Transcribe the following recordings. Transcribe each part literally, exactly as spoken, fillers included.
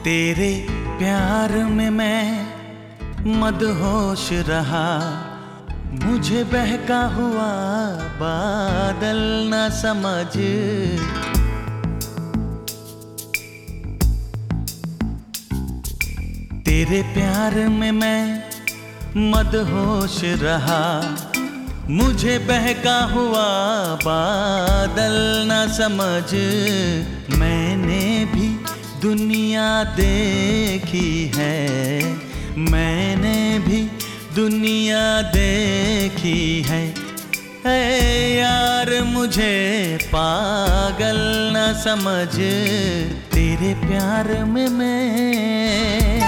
तेरे प्यार में मैं मदहोश रहा, मुझे बहका हुआ बादल न समझ। तेरे प्यार में मैं मदहोश रहा, मुझे बहका हुआ बादल न समझ। मैंने भी दुनिया देखी है, मैंने भी दुनिया देखी है। ऐ यार मुझे पागल न समझ, तेरे प्यार में मैं।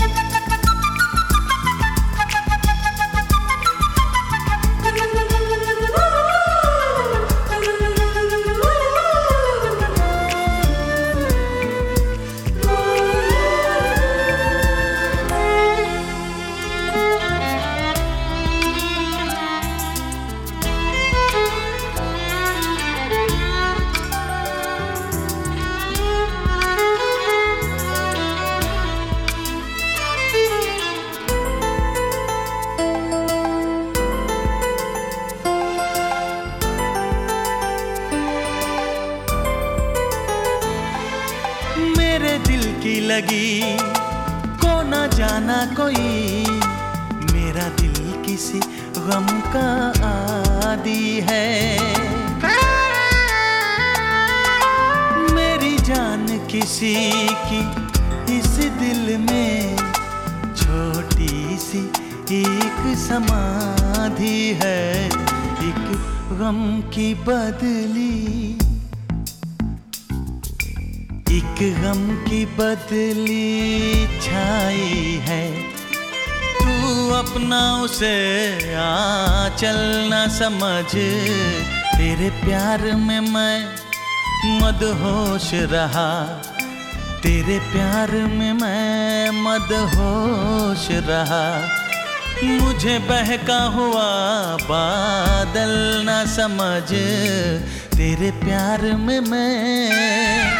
मेरे दिल की लगी को न जाना कोई, मेरा दिल किसी गम का आदी है। मेरी जान किसी की इस दिल में छोटी सी एक समाधि है। एक गम की बदली, एक गम की बदली छाई है। तू अपना उसे आंचल न समझ, तेरे प्यार में मैं मदहोश रहा, तेरे प्यार में मैं मदहोश रहा। मुझे बहका हुआ बादल न समझ, तेरे प्यार में मैं।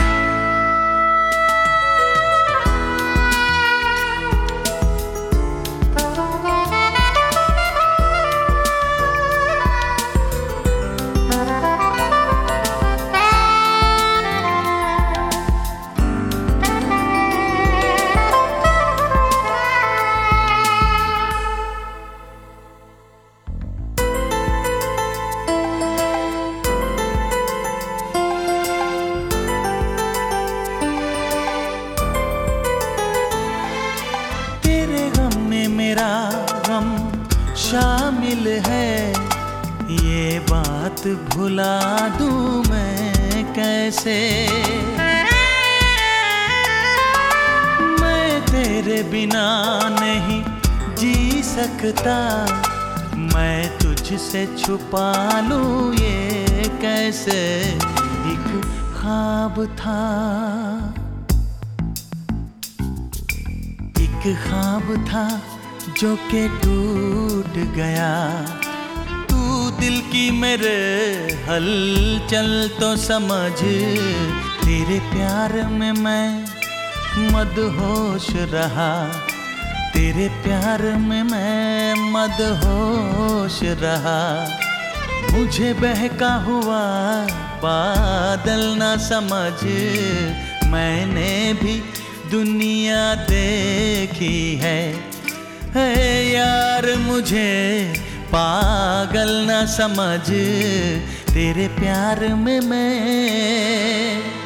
मेरा गम शामिल है, ये बात भुला दूं मैं कैसे। मैं तेरे बिना नहीं जी सकता, मैं तुझसे छुपा लूं ये कैसे। एक ख्वाब था, एक ख्वाब था जो के टूट गया। तू दिल की मेरे हलचल तो समझ, तेरे प्यार में मैं मदहोश रहा, तेरे प्यार में मैं मदहोश रहा। मुझे बहका हुआ बादल न समझ, मैंने भी दुनिया देखी है। है यार मुझे पागल न समझ, तेरे प्यार में मैं।